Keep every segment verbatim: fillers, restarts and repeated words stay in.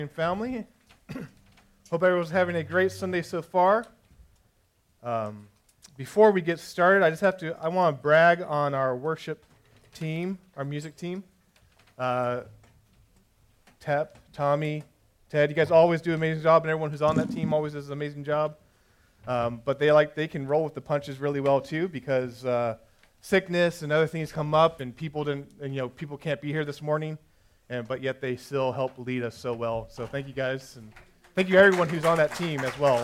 Family. Hope everyone's having a great Sunday so far. Um, before we get started, I just have to, I want to brag on our worship team, our music team. Uh, Tep, Tommy, Ted, you guys always do an amazing job, and everyone who's on that team always does an amazing job. Um, but they like they can roll with the punches really well too, because uh, sickness and other things come up, and people didn't, and, you know, people can't be here this morning. And, but yet they still help lead us so well. So thank you guys, and thank you everyone who's on that team as well.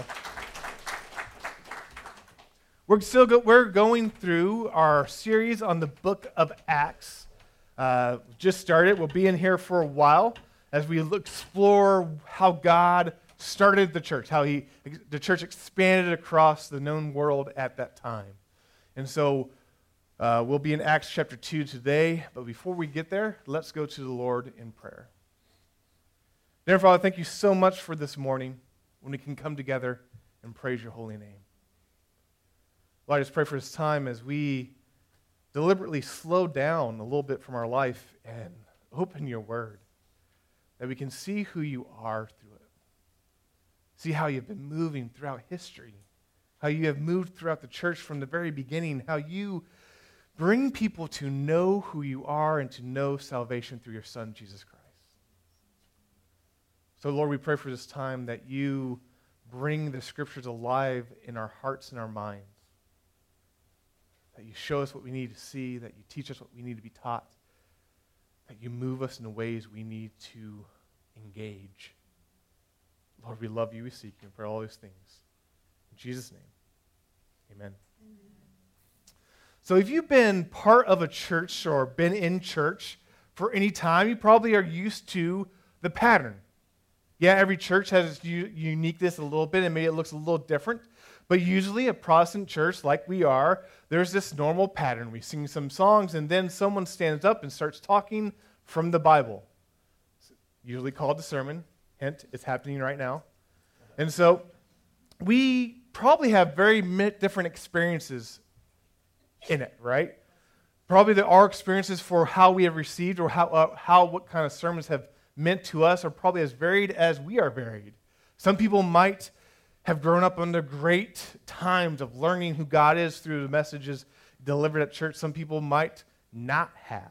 We're still go- we're going through our series on the book of Acts. Uh, just started. We'll be in here for a while as we look, explore how God started the church, how he the church expanded across the known world at that time. And so Uh, we'll be in Acts chapter two today, but before we get there, let's go to the Lord in prayer. Dear Father, thank you so much for this morning when we can come together and praise your holy name. Lord, I just pray for this time as we deliberately slow down a little bit from our life and open your word, that we can see who you are through it, see how you've been moving throughout history, how you have moved throughout the church from the very beginning, how you bring people to know who you are and to know salvation through your Son, Jesus Christ. So, Lord, we pray for this time that you bring the Scriptures alive in our hearts and our minds, that you show us what we need to see, that you teach us what we need to be taught, that you move us in ways we need to engage. Lord, we love you, we seek you, and pray all these things. In Jesus' name, amen. Amen. So if you've been part of a church or been in church for any time, you probably are used to the pattern. Yeah, every church has its u- uniqueness a little bit, and maybe it looks a little different. But usually a Protestant church like we are, there's this normal pattern. We sing some songs, and then someone stands up and starts talking from the Bible. It's usually called the sermon. Hint, it's happening right now. And so we probably have very different experiences in it, right? Probably that our experiences for how we have received or how, uh, how what kind of sermons have meant to us are probably as varied as we are varied. Some people might have grown up under great times of learning who God is through the messages delivered at church. Some people might not have.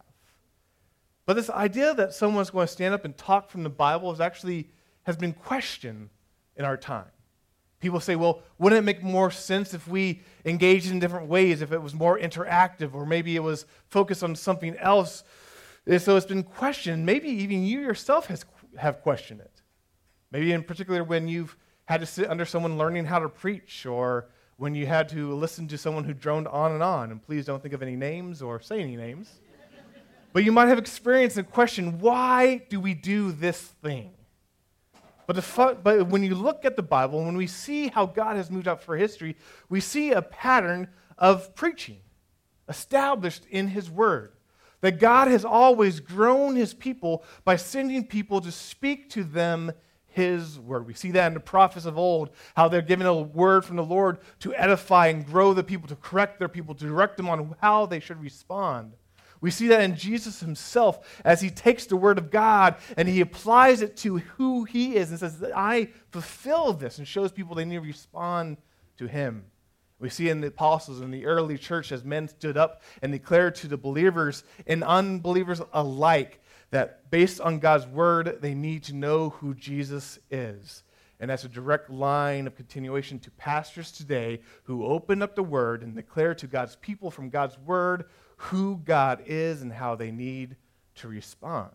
But this idea that someone's going to stand up and talk from the Bible is actually has been questioned in our time. People say, well, wouldn't it make more sense if we engaged in different ways, if it was more interactive, or maybe it was focused on something else? And so it's been questioned. Maybe even you yourself has, have questioned it. Maybe in particular when you've had to sit under someone learning how to preach, or when you had to listen to someone who droned on and on. And please don't think of any names or say any names. But you might have experienced and questioned, why do we do this thing? But, the, but when you look at the Bible, when we see how God has moved out for history, we see a pattern of preaching established in His Word. That God has always grown His people by sending people to speak to them His Word. We see that in the prophets of old, how they're given a word from the Lord to edify and grow the people, to correct their people, to direct them on how they should respond. We see that in Jesus Himself as He takes the Word of God and He applies it to who He is and says, I fulfill this, and shows people they need to respond to Him. We see in the apostles in the early church as men stood up and declared to the believers and unbelievers alike that based on God's Word, they need to know who Jesus is. And that's a direct line of continuation to pastors today who open up the Word and declare to God's people from God's Word who God is and how they need to respond.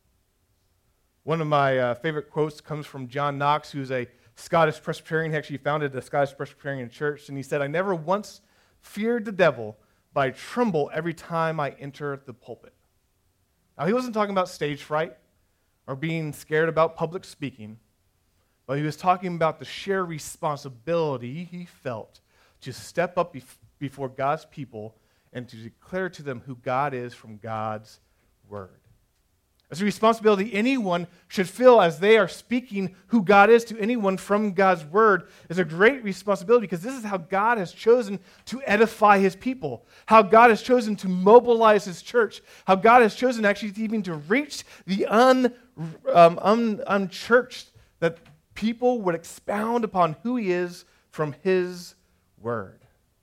One of my uh, favorite quotes comes from John Knox, who's a Scottish Presbyterian. He actually founded the Scottish Presbyterian Church, and he said, I never once feared the devil, but I tremble every time I enter the pulpit. Now, he wasn't talking about stage fright or being scared about public speaking, but he was talking about the sheer responsibility he felt to step up bef- before God's people and to declare to them who God is from God's Word. It's a responsibility anyone should feel as they are speaking who God is to anyone from God's word. It's a great responsibility because this is how God has chosen to edify his people, how God has chosen to mobilize his church, how God has chosen actually even to reach the un, um, un, unchurched, that people would expound upon who he is from his word.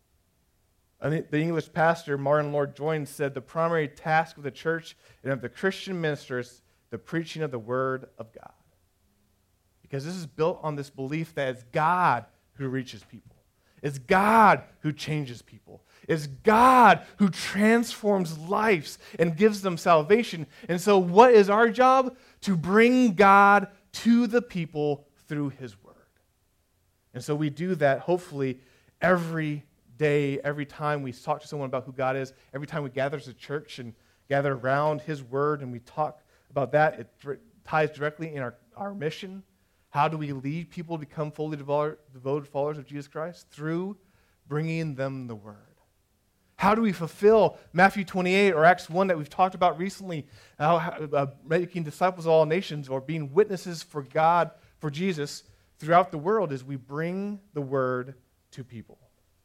And the English pastor, Martin Lloyd-Jones, said the primary task of the church and of the Christian ministers, the preaching of the word of God. Because this is built on this belief that it's God who reaches people. It's God who changes people. It's God who transforms lives and gives them salvation. And so what is our job? To bring God to the people through his word. And so we do that, hopefully, every day, every time we talk to someone about who God is, every time we gather as a church and gather around his word and we talk about that, it th- ties directly in our, our mission. How do we lead people to become fully devoted, devoted followers of Jesus Christ? Through bringing them the word. How do we fulfill Matthew twenty-eight or Acts one that we've talked about recently, how, uh, making disciples of all nations or being witnesses for God, for Jesus throughout the world, is we bring the word to people.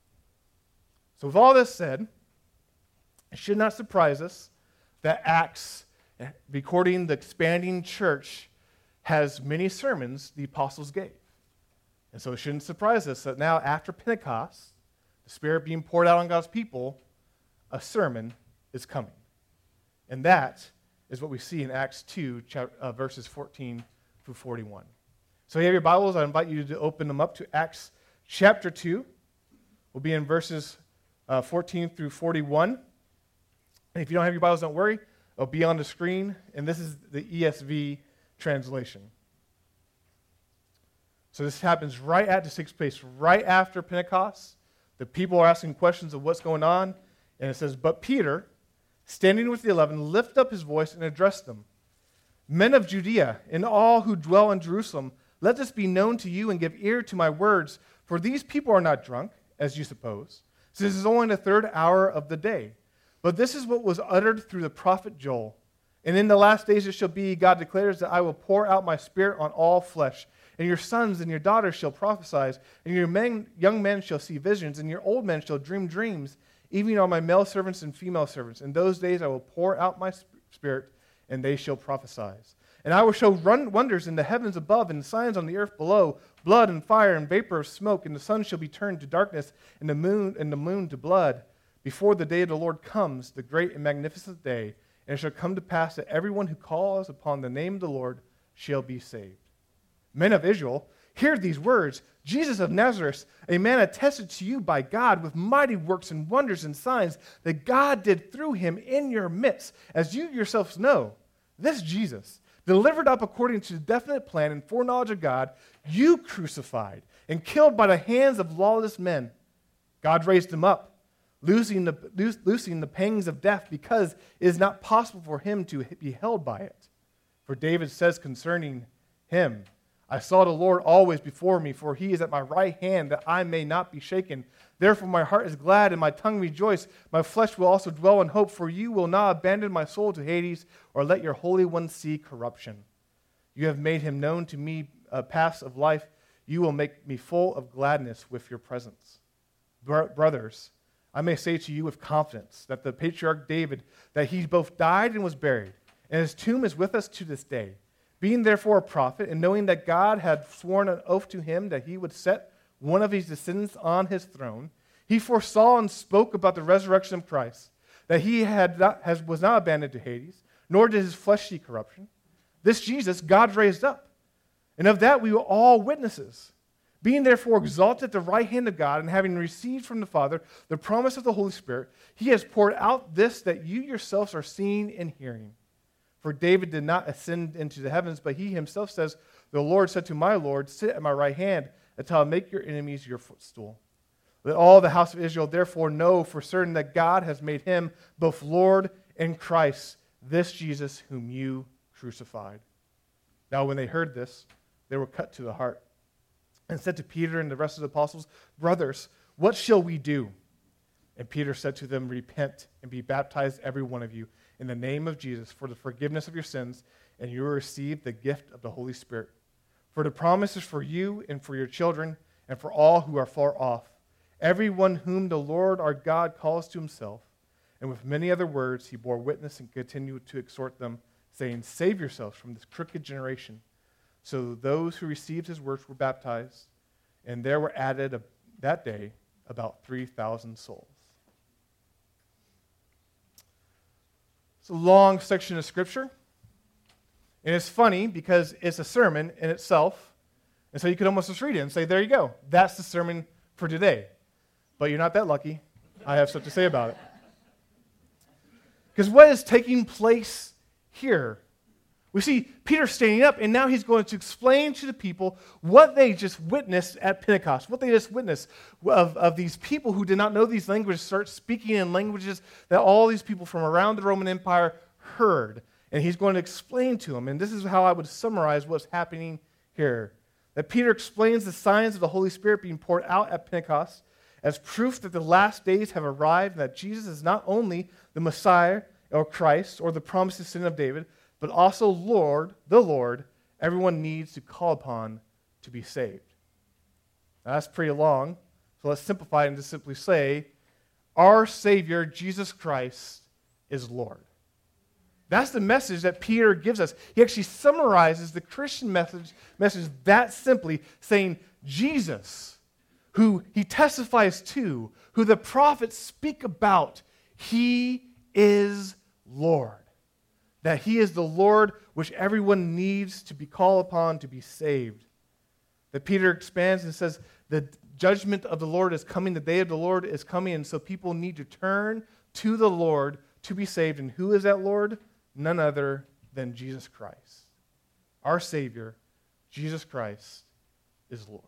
So with all this said, it should not surprise us that Acts, recording the expanding church, has many sermons the apostles gave. And so it shouldn't surprise us that now after Pentecost, the Spirit being poured out on God's people, a sermon is coming. And that is what we see in Acts two, uh, verses fourteen through forty-one. So if you have your Bibles, I invite you to open them up to Acts chapter two. We'll be in verses Uh, fourteen through forty-one. And if you don't have your Bibles, don't worry. It'll be on the screen. And this is the E S V translation. So this happens right at, this takes place right after Pentecost. The people are asking questions of what's going on. And it says, "But Peter, standing with the eleven, lifted up his voice and addressed them. 'Men of Judea and all who dwell in Jerusalem, let this be known to you and give ear to my words. For these people are not drunk, as you suppose. This is only the third hour of the day. But this is what was uttered through the prophet Joel. And in the last days it shall be, God declares, that I will pour out my spirit on all flesh. And your sons and your daughters shall prophesy, and your men, young men shall see visions, and your old men shall dream dreams, even on my male servants and female servants. In those days I will pour out my spirit, and they shall prophesy. And I will show run wonders in the heavens above and signs on the earth below, blood and fire and vapor of smoke, and the sun shall be turned to darkness and the moon and the moon to blood before the day of the Lord comes, the great and magnificent day. And it shall come to pass that everyone who calls upon the name of the Lord shall be saved. Men of Israel, hear these words. Jesus of Nazareth, a man attested to you by God with mighty works and wonders and signs that God did through him in your midst, as you yourselves know. This Jesus, delivered up according to the definite plan and foreknowledge of God, you crucified and killed by the hands of lawless men. God raised him up, loosing the, loosing the pangs of death, because it is not possible for him to be held by it. For David says concerning him, I saw the Lord always before me, for he is at my right hand, that I may not be shaken. Therefore my heart is glad and my tongue rejoice. My flesh will also dwell in hope, for you will not abandon my soul to Hades, or let your Holy One see corruption. You have made him known to me a paths of life. You will make me full of gladness with your presence. Bro- brothers, I may say to you with confidence that the patriarch David, that he both died and was buried, and his tomb is with us to this day. Being therefore a prophet, and knowing that God had sworn an oath to him that he would set one of his descendants on his throne, he foresaw and spoke about the resurrection of Christ, that he had not, has, was not abandoned to Hades, nor did his flesh see corruption. This Jesus God raised up, and of that we were all witnesses. Being therefore exalted at the right hand of God, and having received from the Father the promise of the Holy Spirit, he has poured out this that you yourselves are seeing and hearing. For David did not ascend into the heavens, but he himself says, the Lord said to my Lord, sit at my right hand until I make your enemies your footstool. Let all the house of Israel therefore know for certain that God has made him both Lord and Christ, this Jesus whom you crucified. Now when they heard this, they were cut to the heart, and said to Peter and the rest of the apostles, brothers, what shall we do? And Peter said to them, repent and be baptized, every one of you, in the name of Jesus for the forgiveness of your sins, and you will receive the gift of the Holy Spirit. For the promise is for you and for your children and for all who are far off, everyone whom the Lord our God calls to himself. And with many other words he bore witness and continued to exhort them, saying, save yourselves from this crooked generation. So those who received his words were baptized, and there were added a, that day about three thousand souls. It's a long section of Scripture, and it's funny because it's a sermon in itself, and so you could almost just read it and say, there you go, that's the sermon for today. But you're not that lucky. I have stuff to say about it. Because what is taking place here? We see Peter standing up, and now he's going to explain to the people what they just witnessed at Pentecost, what they just witnessed of, of these people who did not know these languages start speaking in languages that all these people from around the Roman Empire heard. And he's going to explain to them, and this is how I would summarize what's happening here. That Peter explains the signs of the Holy Spirit being poured out at Pentecost as proof that the last days have arrived and that Jesus is not only the Messiah or Christ or the promised descendant of David, but also Lord, the Lord, everyone needs to call upon to be saved. Now, that's pretty long, so let's simplify it and just simply say, our Savior, Jesus Christ, is Lord. That's the message that Peter gives us. He actually summarizes the Christian message, message that simply, saying, Jesus, who he testifies to, who the prophets speak about, he is Lord. That he is the Lord which everyone needs to be called upon to be saved. That Peter expands and says, the judgment of the Lord is coming, the day of the Lord is coming, and so people need to turn to the Lord to be saved. And who is that Lord? None other than Jesus Christ. Our Savior, Jesus Christ, is Lord.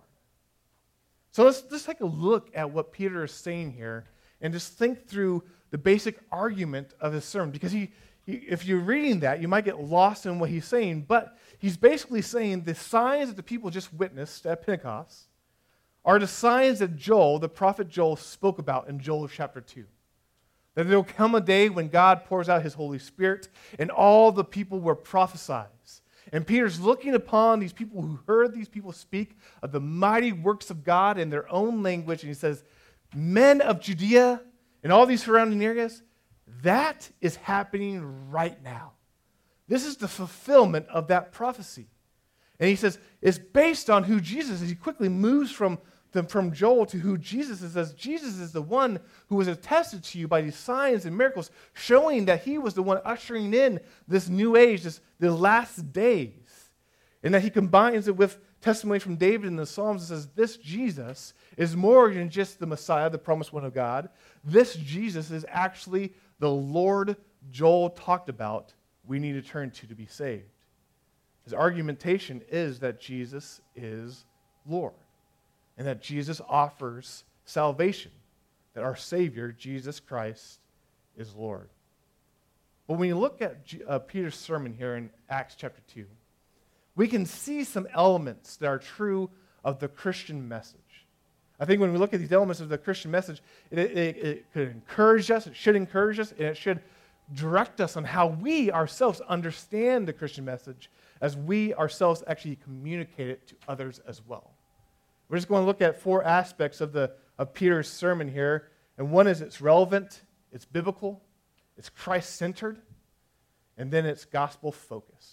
So let's just take a look at what Peter is saying here and just think through the basic argument of his sermon. Because he, he, if you're reading that, you might get lost in what he's saying, but he's basically saying the signs that the people just witnessed at Pentecost are the signs that Joel, the prophet Joel, spoke about in Joel chapter two. That there will come a day when God pours out his Holy Spirit and all the people will prophesy. And Peter's looking upon these people who heard these people speak of the mighty works of God in their own language, and he says, men of Judea and all these surrounding areas, that is happening right now. This is the fulfillment of that prophecy. And he says, it's based on who Jesus is. He quickly moves from Them from Joel to who Jesus is, as Jesus is the one who was attested to you by these signs and miracles, showing that he was the one ushering in this new age, this, the last days. And that he combines it with testimony from David in the Psalms that says, this Jesus is more than just the Messiah, the promised one of God. This Jesus is actually the Lord Joel talked about we need to turn to to be saved. His argumentation is that Jesus is Lord. And that Jesus offers salvation, that our Savior, Jesus Christ, is Lord. But when you look at G- uh, Peter's sermon here in Acts chapter two, we can see some elements that are true of the Christian message. I think when we look at these elements of the Christian message, it, it, it could encourage us, it should encourage us, and it should direct us on how we ourselves understand the Christian message as we ourselves actually communicate it to others as well. We're just going to look at four aspects of, the, of Peter's sermon here. And one is it's relevant, it's biblical, it's Christ-centered, and then it's gospel-focused.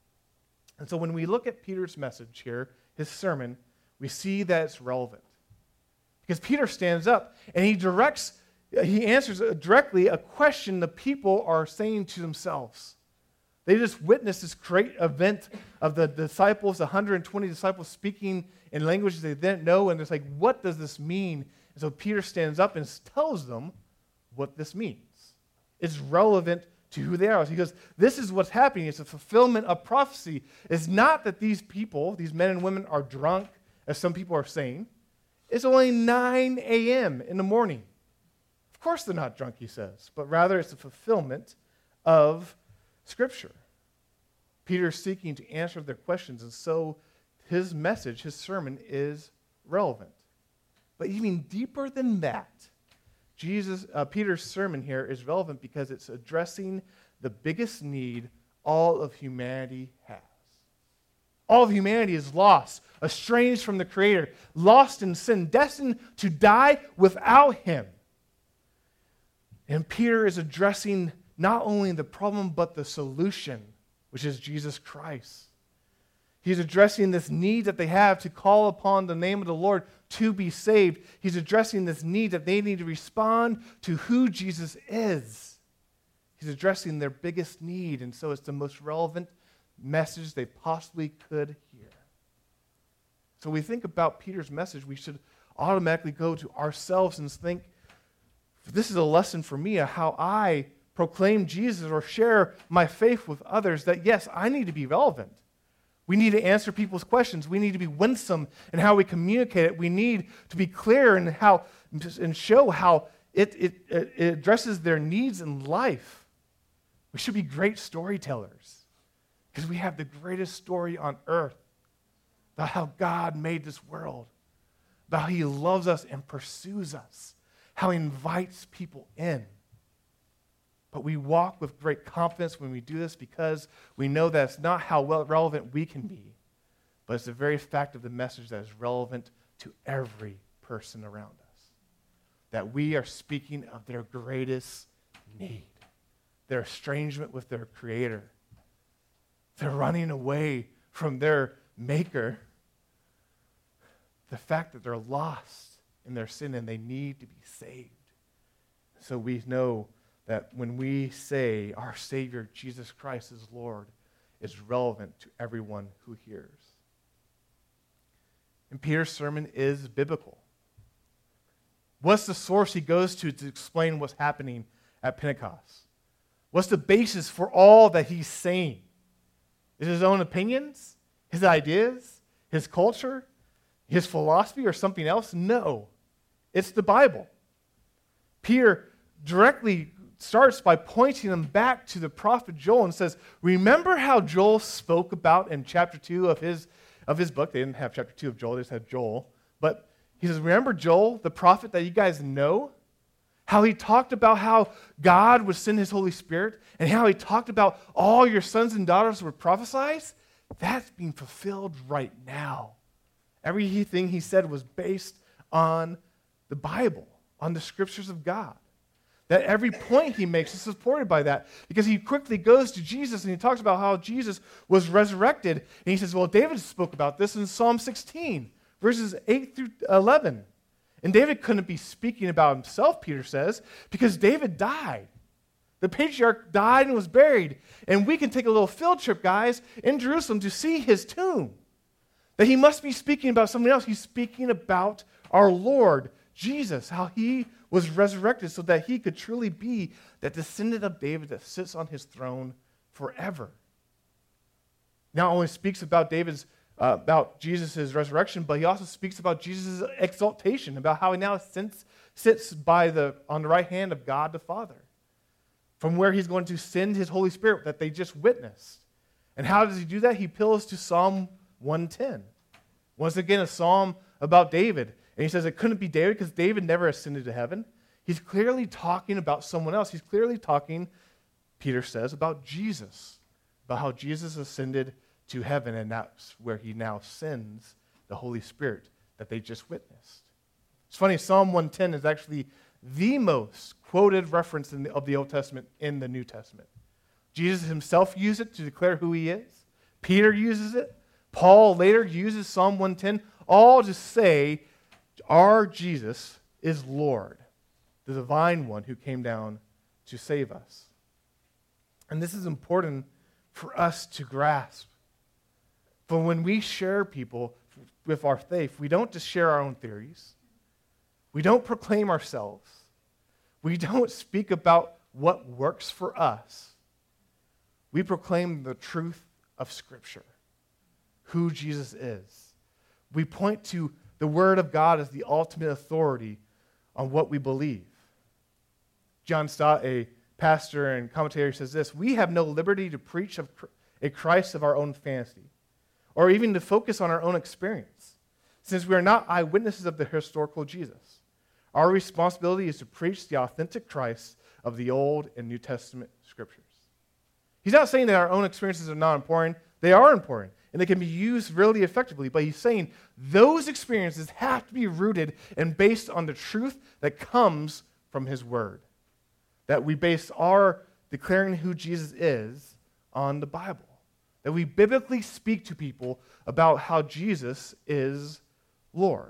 And so when we look at Peter's message here, his sermon, we see that it's relevant. Because Peter stands up and he directs, he answers directly a question the people are saying to themselves. They just witnessed this great event of the disciples, one hundred twenty disciples speaking in languages they didn't know, and it's like, what does this mean? And so Peter stands up and tells them what this means. It's relevant to who they are. He goes, this is what's happening. It's a fulfillment of prophecy. It's not that these people, these men and women, are drunk, as some people are saying. It's only nine a.m. in the morning. Of course they're not drunk, he says, but rather it's a fulfillment of Scripture. Peter is seeking to answer their questions, and so his message, his sermon, is relevant. But even deeper than that, Jesus, uh, Peter's sermon here is relevant because it's addressing the biggest need all of humanity has. All of humanity is lost, estranged from the Creator, lost in sin, destined to die without Him. And Peter is addressing not only the problem, but the solution, which is Jesus Christ. He's addressing this need that they have to call upon the name of the Lord to be saved. He's addressing this need that they need to respond to who Jesus is. He's addressing their biggest need, and so it's the most relevant message they possibly could hear. So we think about Peter's message, we should automatically go to ourselves and think, this is a lesson for me of how I proclaim Jesus or share my faith with others, that yes, I need to be relevant. We need to answer people's questions. We need to be winsome in how we communicate it. We need to be clear in how and show how it, it, it addresses their needs in life. We should be great storytellers because we have the greatest story on earth about how God made this world, about how He loves us and pursues us, how He invites people in. But we walk with great confidence when we do this because we know that it's not how well relevant we can be, but it's the very fact of the message that is relevant to every person around us. That we are speaking of their greatest need, their estrangement with their Creator. They're running away from their Maker. The fact that they're lost in their sin and they need to be saved. So we know that when we say our Savior, Jesus Christ, is Lord, is relevant to everyone who hears. And Peter's sermon is biblical. What's the source he goes to to explain what's happening at Pentecost? What's the basis for all that he's saying? Is it his own opinions, his ideas, his culture, his philosophy, or something else? No. It's the Bible. Peter directly starts by pointing them back to the prophet Joel and says, remember how Joel spoke about in chapter two of his, of his book? They didn't have chapter two of Joel, they just had Joel. But he says, remember Joel, the prophet that you guys know? How he talked about how God would send His Holy Spirit and how he talked about all your sons and daughters would prophesy? That's being fulfilled right now. Everything he said was based on the Bible, on the scriptures of God. That every point he makes is supported by that. Because he quickly goes to Jesus and he talks about how Jesus was resurrected. And he says, well, David spoke about this in Psalm sixteen, verses eight through eleven. And David couldn't be speaking about himself, Peter says, because David died. The patriarch died and was buried. And we can take a little field trip, guys, in Jerusalem to see his tomb. That he must be speaking about something else. He's speaking about our Lord, Jesus, how he was resurrected so that he could truly be that descendant of David that sits on his throne forever. Not only speaks about David's, uh, about Jesus' resurrection, but he also speaks about Jesus' exaltation, about how he now sits, sits by the, on the right hand of God the Father, from where he's going to send his Holy Spirit that they just witnessed. And how does he do that? He appeals to Psalm one ten. Once again, a psalm about David. And he says it couldn't be David because David never ascended to heaven. He's clearly talking about someone else. He's clearly talking, Peter says, about Jesus, about how Jesus ascended to heaven, and that's where he now sends the Holy Spirit that they just witnessed. It's funny, Psalm one ten is actually the most quoted reference in the, of the Old Testament in the New Testament. Jesus himself used it to declare who he is. Peter uses it. Paul later uses Psalm one ten, all to say our Jesus is Lord, the divine one who came down to save us. And this is important for us to grasp. But when we share people with our faith, we don't just share our own theories. We don't proclaim ourselves. We don't speak about what works for us. We proclaim the truth of Scripture, who Jesus is. We point to the Word of God as the ultimate authority on what we believe. John Stott, a pastor and commentator, says this: we have no liberty to preach of a Christ of our own fancy, or even to focus on our own experience, since we are not eyewitnesses of the historical Jesus. Our responsibility is to preach the authentic Christ of the Old and New Testament Scriptures. He's not saying that our own experiences are not important. They are important, and they can be used really effectively. But he's saying those experiences have to be rooted and based on the truth that comes from his word. That we base our declaring who Jesus is on the Bible. That we biblically speak to people about how Jesus is Lord.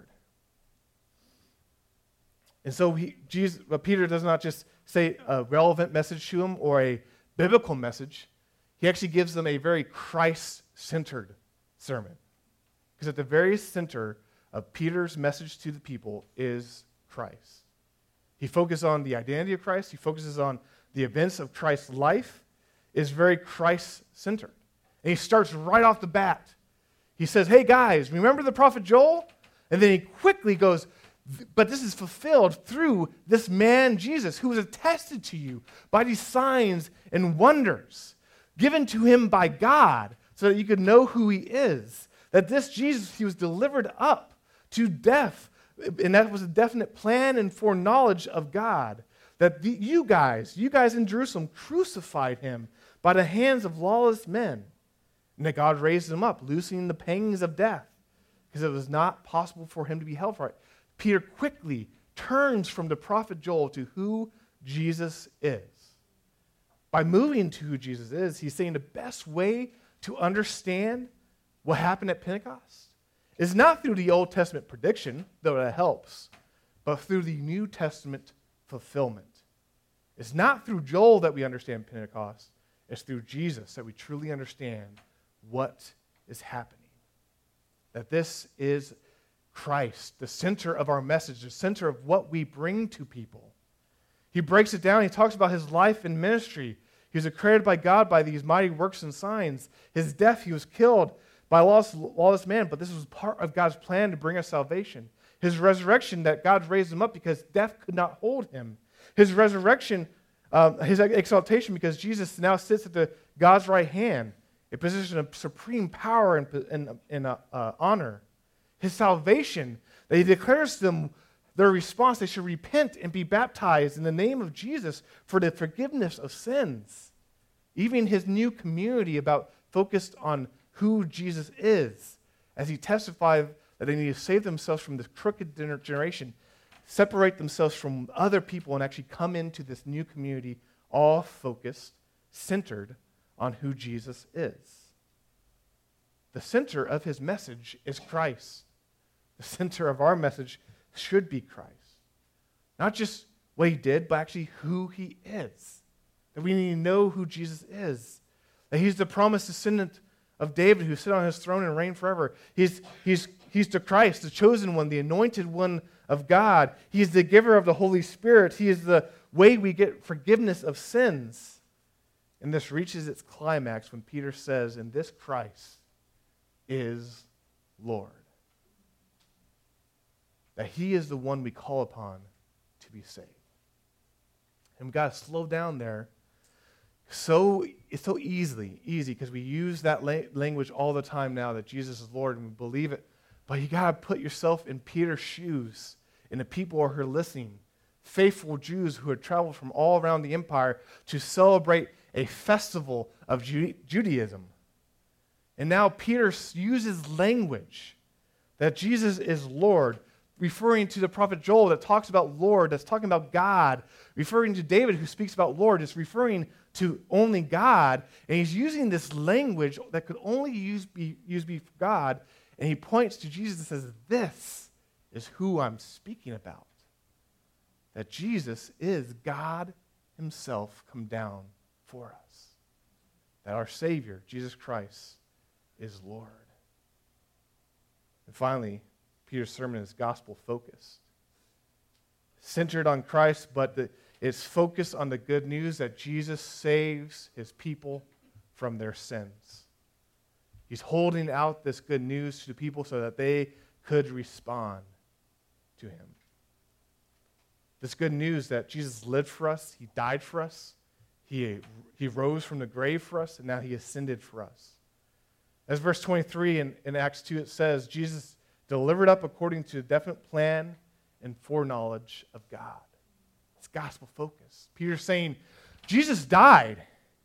And so he, Jesus, Peter does not just say a relevant message to them or a biblical message. He actually gives them a very Christ-centered sermon. Because at the very center of Peter's message to the people is Christ. He focuses on the identity of Christ. He focuses on the events of Christ's life. Is very Christ-centered. And he starts right off the bat. He says, hey guys, remember the prophet Joel? And then he quickly goes, but this is fulfilled through this man Jesus, who was attested to you by these signs and wonders given to him by God so that you could know who he is. That this Jesus, he was delivered up to death, and that was a definite plan and foreknowledge of God. That the, you guys, you guys in Jerusalem crucified him by the hands of lawless men, and that God raised him up, loosening the pangs of death, because it was not possible for him to be held for it. Peter quickly turns from the prophet Joel to who Jesus is. By moving to who Jesus is, he's saying the best way to understand what happened at Pentecost is not through the Old Testament prediction, though that helps, but through the New Testament fulfillment. It's not through Joel that we understand Pentecost. It's through Jesus that we truly understand what is happening. That this is Christ, the center of our message, the center of what we bring to people. He breaks it down. He talks about his life and ministry. He was accredited by God by these mighty works and signs. His death, he was killed by lawless, lawless man, but this was part of God's plan to bring us salvation. His resurrection, that God raised him up because death could not hold him. His resurrection, um, his exaltation, because Jesus now sits at the God's right hand, a position of supreme power and, and, and uh, uh, honor. His salvation, that he declares to them their response, they should repent and be baptized in the name of Jesus for the forgiveness of sins. Even his new community about focused on who Jesus is, as he testified that they need to save themselves from this crooked generation, separate themselves from other people, and actually come into this new community, all focused, centered on who Jesus is. The center of his message is Christ. The center of our message should be Christ. Not just what he did, but actually who he is. That we need to know who Jesus is. That he's the promised descendant of David who sit on his throne and reign forever. He's, he's, he's the Christ, the chosen one, the anointed one of God. He's the giver of the Holy Spirit. He is the way we get forgiveness of sins. And this reaches its climax when Peter says, and this Christ is Lord. That he is the one we call upon to be saved. And we've got to slow down there. So it's so easily, easy, because we use that la- language all the time now that Jesus is Lord and we believe it. But you got to put yourself in Peter's shoes, in the people who are listening, faithful Jews who had traveled from all around the empire to celebrate a festival of Ju- Judaism. And now Peter uses language that Jesus is Lord, referring to the prophet Joel that talks about Lord, that's talking about God, referring to David who speaks about Lord, is referring to only God, and he's using this language that could only use be, used be for God, and he points to Jesus and says, this is who I'm speaking about. That Jesus is God himself come down for us. That our Savior, Jesus Christ, is Lord. And finally, Peter's sermon is gospel-focused. Centered on Christ, but the, it's focused on the good news that Jesus saves his people from their sins. He's holding out this good news to the people so that they could respond to him. This good news that Jesus lived for us, he died for us, he, he rose from the grave for us, and now he ascended for us. As verse twenty-three in, in Acts two, it says, Jesus delivered up according to the definite plan and foreknowledge of God. It's gospel focused. Peter's saying, Jesus died.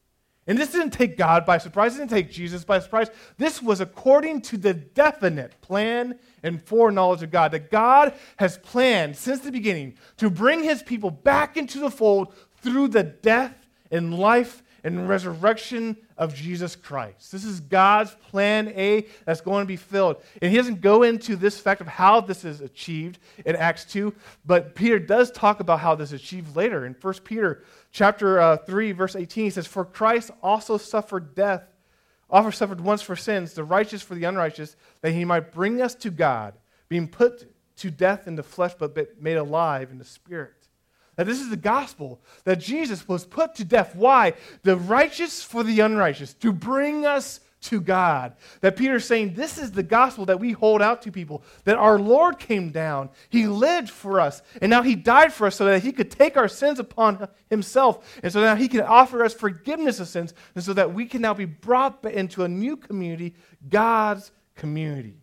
And this didn't take God by surprise. It didn't take Jesus by surprise. This was according to the definite plan and foreknowledge of God, that God has planned since the beginning to bring his people back into the fold through the death and life and resurrection of Jesus Christ. This is God's plan A that's going to be filled. And he doesn't go into this fact of how this is achieved in Acts two, but Peter does talk about how this is achieved later. In First Peter chapter uh, three, verse eighteen, he says, "For Christ also suffered death, also suffered once for sins, the righteous for the unrighteous, that he might bring us to God, being put to death in the flesh, but made alive in the spirit." Now, this is the gospel, that Jesus was put to death. Why? The righteous for the unrighteous, to bring us to God. That Peter's saying, this is the gospel that we hold out to people, that our Lord came down, he lived for us, and now he died for us so that he could take our sins upon himself, and so now he can offer us forgiveness of sins, and so that we can now be brought into a new community, God's community.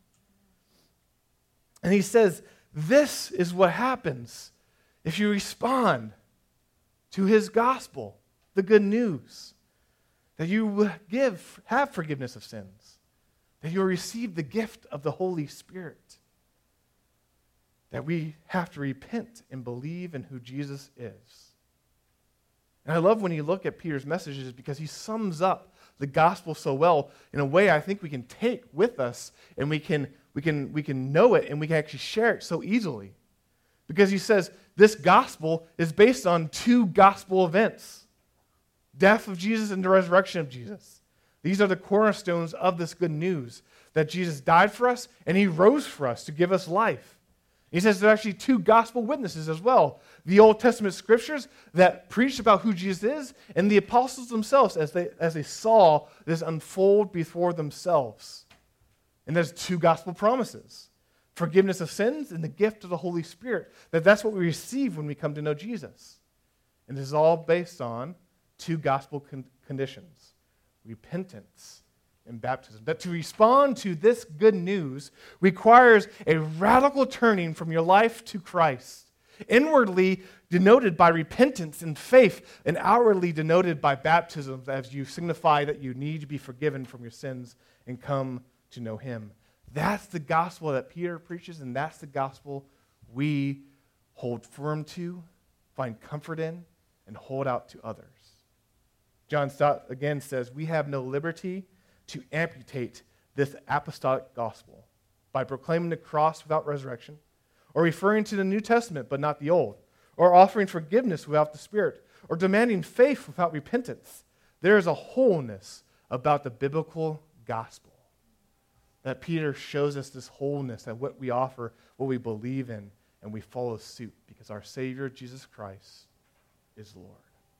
And he says, this is what happens if you respond to his gospel, the good news, that you will give, have forgiveness of sins, that you will receive the gift of the Holy Spirit, that we have to repent and believe in who Jesus is. And I love when you look at Peter's messages because he sums up the gospel so well in a way I think we can take with us, and we can, we can, we can know it, and we can actually share it so easily. Because he says this gospel is based on two gospel events: death of Jesus and the resurrection of Jesus. These are the cornerstones of this good news, that Jesus died for us and he rose for us to give us life. He says there are actually two gospel witnesses as well: the Old Testament scriptures that preach about who Jesus is, and the apostles themselves as they, as they saw this unfold before themselves. And there's two gospel promises: forgiveness of sins and the gift of the Holy Spirit. That that's what we receive when we come to know Jesus. And this is all based on two gospel con- conditions: repentance and baptism. That to respond to this good news requires a radical turning from your life to Christ, inwardly denoted by repentance and faith, and outwardly denoted by baptism, as you signify that you need to be forgiven from your sins and come to know him. That's the gospel that Peter preaches, and that's the gospel we hold firm to, find comfort in, and hold out to others. John Stott again says, "We have no liberty to amputate this apostolic gospel by proclaiming the cross without resurrection, or referring to the New Testament but not the Old, or offering forgiveness without the Spirit, or demanding faith without repentance. There is a wholeness about the biblical gospel." That Peter shows us this wholeness, that what we offer, what we believe in, and we follow suit because our Savior, Jesus Christ, is Lord.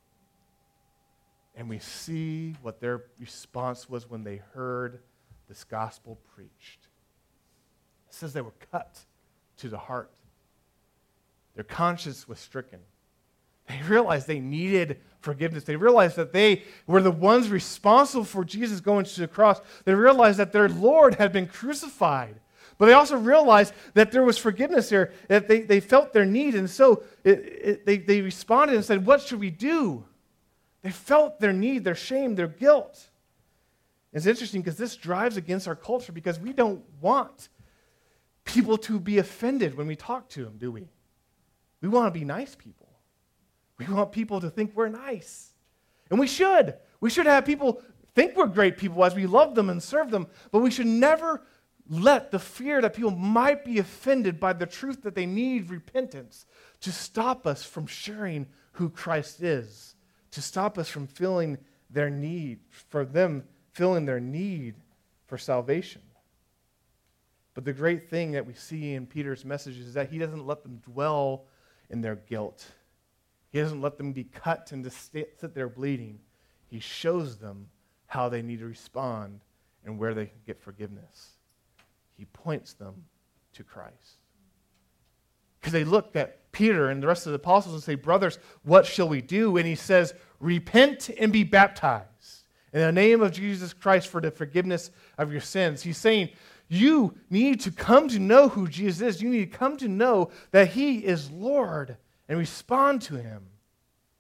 And we see what their response was when they heard this gospel preached. It says they were cut to the heart. Their conscience was stricken. They realized they needed forgiveness. They realized that they were the ones responsible for Jesus going to the cross. They realized that their Lord had been crucified. But they also realized that there was forgiveness there, that they, they felt their need. And so it, it, they, they responded and said, "What should we do?" They felt their need, their shame, their guilt. It's interesting because this drives against our culture, because we don't want people to be offended when we talk to them, do we? We want to be nice people. We want people to think we're nice. And we should. We should have people think we're great people as we love them and serve them, but we should never let the fear that people might be offended by the truth that they need repentance to stop us from sharing who Christ is, to stop us from feeling their need, for them feeling their need for salvation. But the great thing that we see in Peter's message is that he doesn't let them dwell in their guilt. He doesn't let them be cut and just sit there bleeding. He shows them how they need to respond and where they can get forgiveness. He points them to Christ. Because they looked at Peter and the rest of the apostles and say, "Brothers, what shall we do?" And he says, "Repent and be baptized in the name of Jesus Christ for the forgiveness of your sins." He's saying, you need to come to know who Jesus is. You need to come to know that he is Lord and respond to him.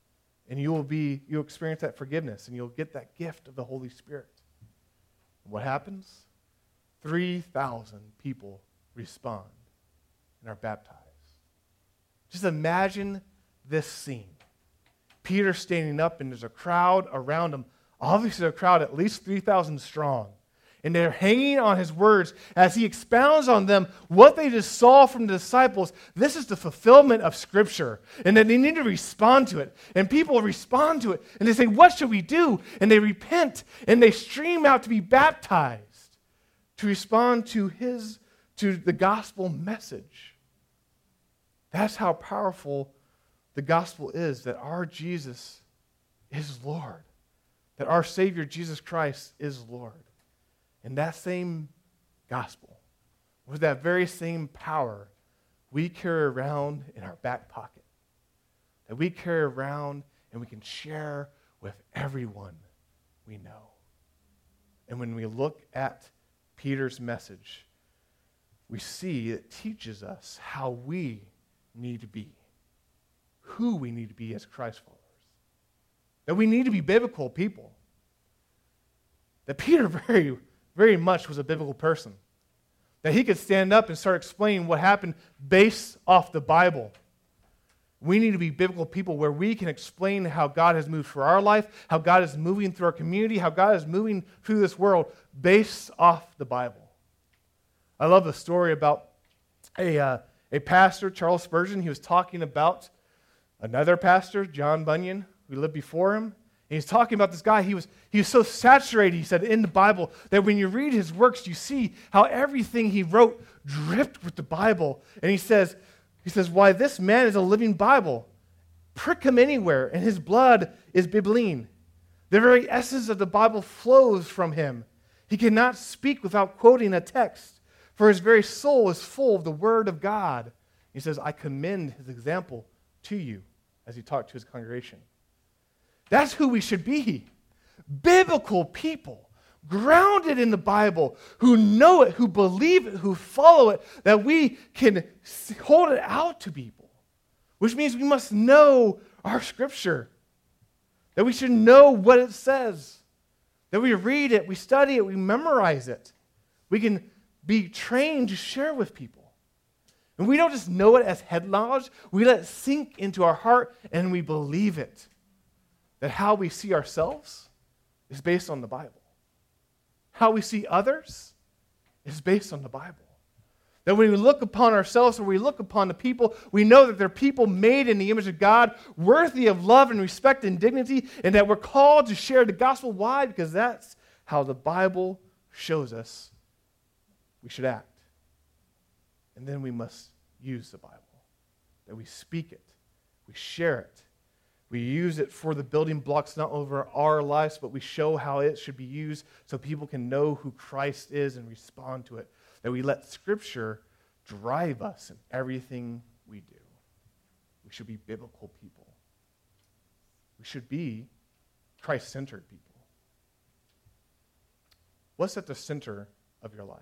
And you will be, you'll experience that forgiveness, and you'll get that gift of the Holy Spirit. What happens? three thousand people respond and are baptized. Just imagine this scene. Peter standing up, and there's a crowd around him. Obviously a crowd at least three thousand strong. And they're hanging on his words as he expounds on them what they just saw from the disciples. This is the fulfillment of Scripture. And that they need to respond to it. And people respond to it. And they say, what should we do? And they repent. And they stream out to be baptized. To respond to his, to the gospel message. That's how powerful the gospel is. That our Jesus is Lord. That our Savior, Jesus Christ, is Lord. And that same gospel, with that very same power, we carry around in our back pocket. That we carry around and we can share with everyone we know. And when we look at Peter's message, we see it teaches us how we need to be, who we need to be as Christ followers. That we need to be biblical people. That Peter very very much was a biblical person. That he could stand up and start explaining what happened based off the Bible. We need to be biblical people where we can explain how God has moved through our life, how God is moving through our community, how God is moving through this world based off the Bible. I love the story about a, uh, a pastor, Charles Spurgeon. He was talking about another pastor, John Bunyan, who lived before him. And he's talking about this guy. He was, he was so saturated, he said, in the Bible, that when you read his works, you see how everything he wrote dripped with the Bible. And he says, he says, why, this man is a living Bible. Prick him anywhere, and his blood is bibline. The very essence of the Bible flows from him. He cannot speak without quoting a text, for his very soul is full of the Word of God. He says, I commend his example to you, as he talked to his congregation. That's who we should be. Biblical people, grounded in the Bible, who know it, who believe it, who follow it, that we can hold it out to people. Which means we must know our Scripture. That we should know what it says. That we read it, we study it, we memorize it. We can be trained to share with people. And we don't just know it as head knowledge, we let it sink into our heart and we believe it. That how we see ourselves is based on the Bible. How we see others is based on the Bible. That when we look upon ourselves or we look upon the people, we know that they're people made in the image of God, worthy of love and respect and dignity, and that we're called to share the gospel. Why? Because that's how the Bible shows us we should act. And then we must use the Bible. That we speak it, we share it. We use it for the building blocks, not over our lives, but we show how it should be used so people can know who Christ is and respond to it. That we let Scripture drive us in everything we do. We should be biblical people. We should be Christ-centered people. What's at the center of your life?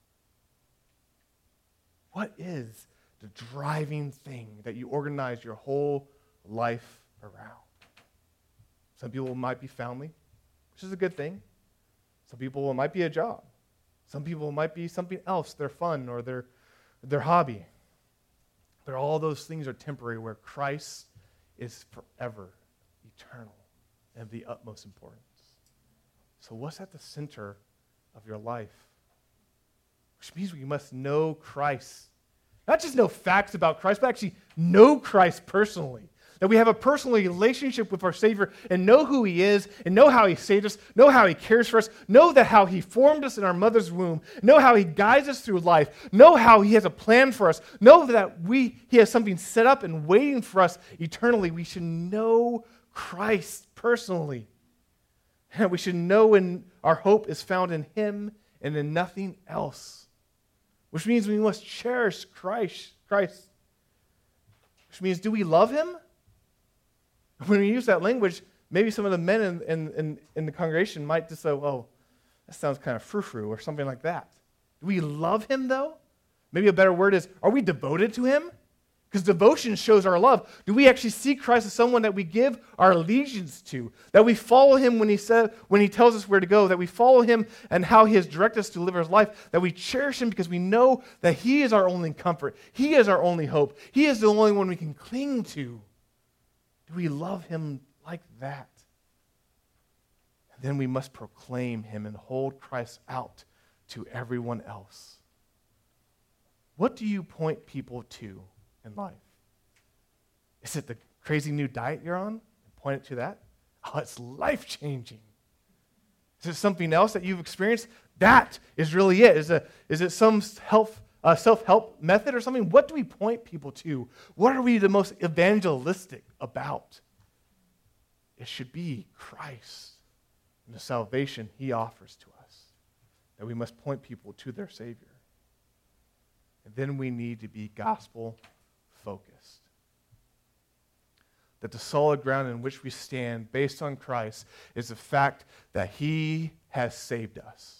What is the driving thing that you organize your whole life around? Some people might be family, which is a good thing. Some people it might be a job. Some people it might be something else, their fun or their, their hobby. But all those things are temporary, where Christ is forever, eternal, and of the utmost importance. So what's at the center of your life? Which means we must know Christ. Not just know facts about Christ, but actually know Christ personally. That we have a personal relationship with our Savior and know who He is and know how He saved us, know how He cares for us, know that how He formed us in our mother's womb, know how He guides us through life, know how He has a plan for us, know that we He has something set up and waiting for us eternally. We should know Christ personally. And we should know when our hope is found in Him and in nothing else. Which means we must cherish Christ. Christ. Which means, do we love Him? When we use that language, maybe some of the men in, in, in, in the congregation might just say, oh, that sounds kind of frou-frou or something like that. Do we love Him, though? Maybe a better word is, are we devoted to Him? Because devotion shows our love. Do we actually see Christ as someone that we give our allegiance to? That we follow him when he said, when he tells us where to go? That we follow him and how he has directed us to live his life? That we cherish him because we know that he is our only comfort. He is our only hope. He is the only one we can cling to. Do we love him like that? And then we must proclaim him and hold Christ out to everyone else. What do you point people to in life? Is it the crazy new diet you're on? Point it to that. Oh, it's life-changing. Is it something else that you've experienced? That is really it. Is it, is it some health, uh, self-help method or something? What do we point people to? What are we the most evangelistic about? It should be Christ and the salvation he offers to us. That we must point people to their Savior. And then we need to be gospel-focused. That the solid ground in which we stand based on Christ is the fact that he has saved us.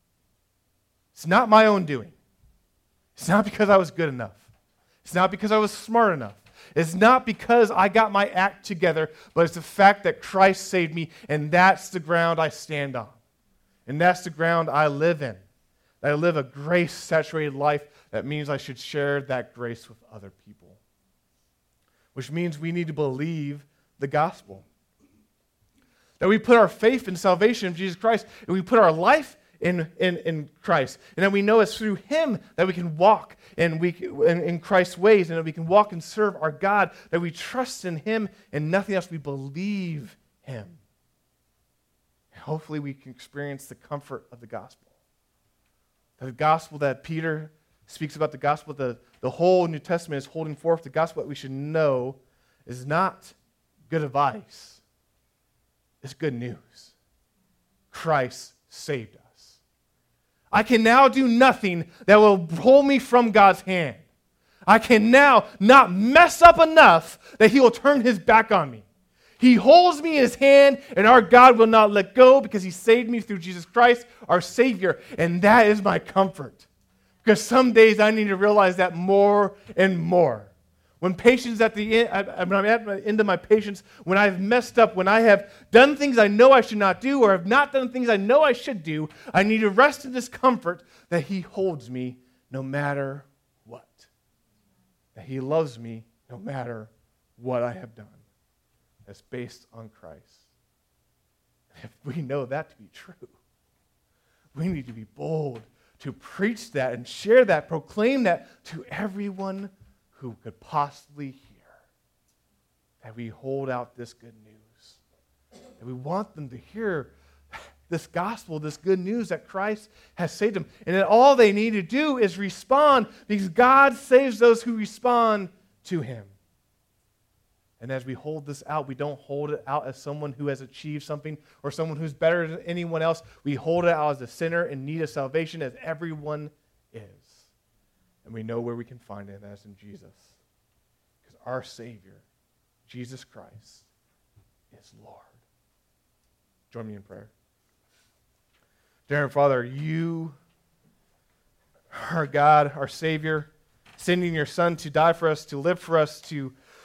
It's not my own doing. It's not because I was good enough. It's not because I was smart enough. It's not because I got my act together, but it's the fact that Christ saved me, and that's the ground I stand on. And that's the ground I live in. That I live a grace-saturated life. That means I should share that grace with other people. Which means we need to believe the gospel. That we put our faith in salvation of Jesus Christ, and we put our life in, in, in Christ. And that we know it's through him that we can walk in, we, in, in Christ's ways, and that we can walk and serve our God, that we trust in him and nothing else. We believe him. And hopefully we can experience the comfort of the gospel. The gospel that Peter speaks about, the gospel, the, the whole New Testament is holding forth, the gospel that we should know is not good advice. It's good news. Christ saved us. I can now do nothing that will hold me from God's hand. I can now not mess up enough that he will turn his back on me. He holds me in his hand, and our God will not let go because he saved me through Jesus Christ, our Savior, and that is my comfort. Because some days I need to realize that more and more. When patience at the end, when I'm at the end of my patience, when I've messed up, when I have done things I know I should not do, or have not done things I know I should do, I need to rest in this comfort that he holds me no matter what. That he loves me no matter what I have done. That's based on Christ. If we know that to be true, we need to be bold to preach that and share that, proclaim that to everyone who could possibly hear. That we hold out this good news. That we want them to hear this gospel, this good news that Christ has saved them. And that all they need to do is respond, because God saves those who respond to him. And as we hold this out, we don't hold it out as someone who has achieved something or someone who's better than anyone else. We hold it out as a sinner in need of salvation, as everyone is. And we know where we can find it, and that's in Jesus. Because our Savior, Jesus Christ, is Lord. Join me in prayer. Dear Father, you are God, our Savior, sending your Son to die for us, to live for us, to